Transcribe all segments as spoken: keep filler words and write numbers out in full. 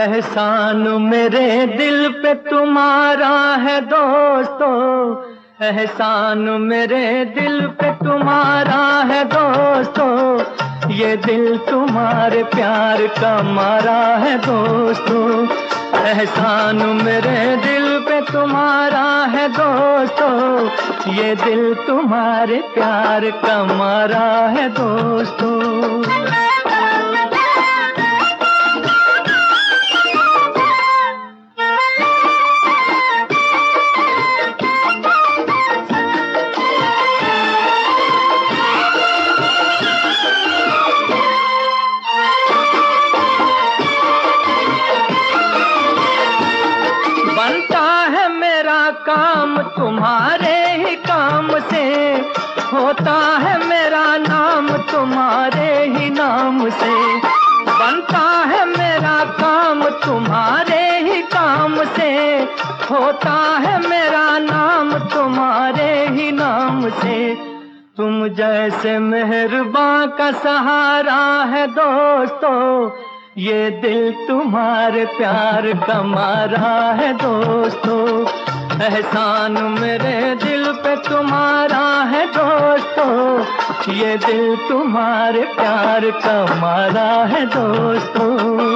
एहसान मेरे दिल पे तुम्हारा है दोस्तों, एहसान मेरे दिल पे तुम्हारा है दोस्तों, ये दिल तुम्हारे प्यार का मारा है दोस्तों। एहसान मेरे दिल पे तुम्हारा है दोस्तों, ये दिल तुम्हारे प्यार का मारा है दोस्तों। बनता है मेरा काम तुम्हारे ही काम से, होता है मेरा नाम तुम्हारे ही नाम से। बनता है मेरा काम तुम्हारे ही काम से, होता है मेरा नाम तुम्हारे ही नाम से। तुम जैसे मेहरबान का सहारा है दोस्तों, ये दिल तुम्हारे प्यार का मारा है दोस्तों। एहसान मेरे दिल पे तुम्हारा है दोस्तों, ये दिल तुम्हारे प्यार का मारा है दोस्तों।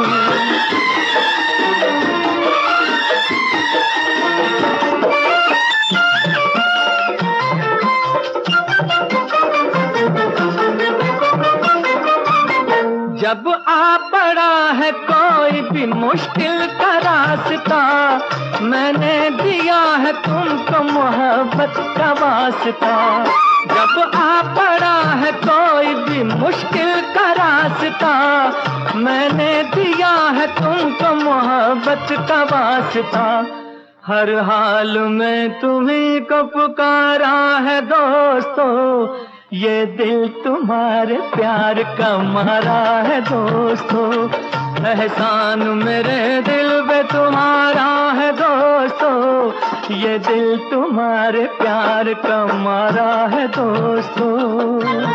जब आ पड़ा है कोई भी मुश्किल का रास्ता, मैंने दिया है तुमको मोहब्बत का वास्ता। जब आ पड़ा है कोई भी मुश्किल का रास्ता, मैंने दिया है तुमको मोहब्बत का वास्ता। हर हाल में तुम्ही को पुकारा है दोस्तों, ये दिल तुम्हारे प्यार का मारा है दोस्तों। एहसान मेरे दिल पे तुम्हारा है दोस्तों, ये दिल तुम्हारे प्यार का मारा है दोस्तों।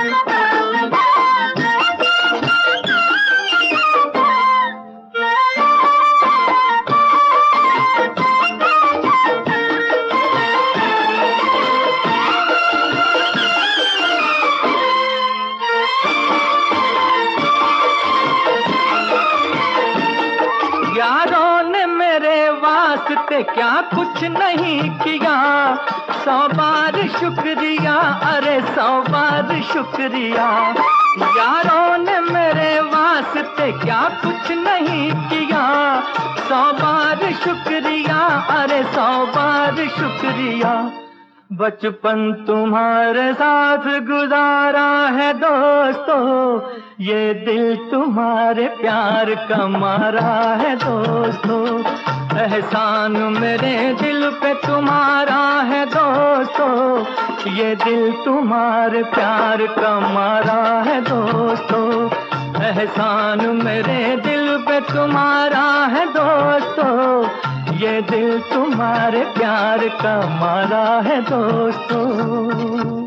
यारों ने मेरे वास्ते क्या कुछ नहीं किया, सौ बार शुक्रिया, अरे सौ बार शुक्रिया। यारों ने मेरे वास्ते क्या कुछ नहीं किया, सौ बार शुक्रिया, अरे सौ बार शुक्रिया। बचपन तुम्हारे साथ गुजारा है दोस्तों, ये दिल तुम्हारे प्यार का मारा है दोस्तों। एहसान मेरे दिल पे तुम्हारा है दोस्तों, ये दिल तुम्हारे प्यार का मारा है दोस्तों। एहसान मेरे दिल पे तुम्हारा है दोस्तों, ये दिल तुम्हारे प्यार का मारा है दोस्तों।